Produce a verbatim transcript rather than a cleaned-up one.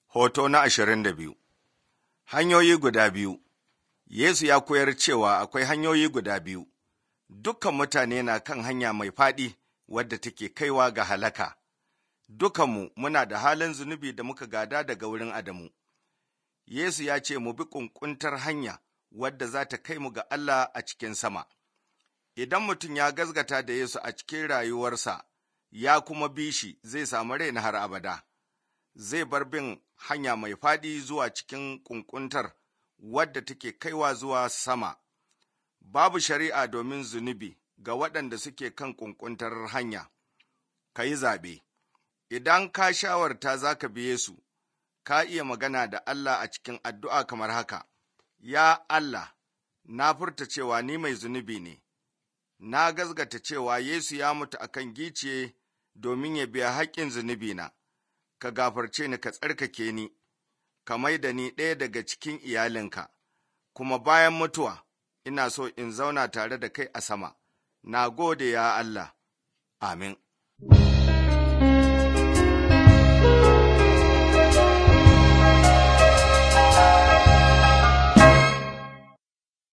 Hoto na ashirin da biyu. Hanyoyi guda biyu. Yesu ya koyar cewa akwai hanyoyi guda biyu. Dukan mutane na kan hanya mai faɗi wadda take kaiwa ga halaka. Dukanmu muna da halin zunubi da muka gada daga wurin Adamu. Yesu ya ce mu bi ƙunƙuntar hanya wadda za ta kai mu ga Allah a cikin sama. Idan mutum ya gazgata da Yesu a cikin rayuwarsa, ya kuma bi shi, zai samu rai na har abada. Zai bar bin hanya mai faɗi zuwa cikin ƙunƙuntar wadda take kaiwa zuwa sama. Babu shari'a domin zunubi ga waɗanda suke kan ƙunƙuntar hanya. Ka yi zaɓe. Idan ka shawarta za ka bi Yesu, ka iya magana da Allah a cikin addu'a kamar haka, Ya Allah, na furta cewa ni mai zunubi ne, na gazgata cewa Yesu ya mutu a kan giciye domin ya biya haƙƙin zunubina, ka gafarce ni ka tsarkake ni, ka mai da ni ɗaya daga cikin iyalinka, kuma bayan mutuwa ina so in zauna tare da kai a sama. Na gode ya Allah, amin.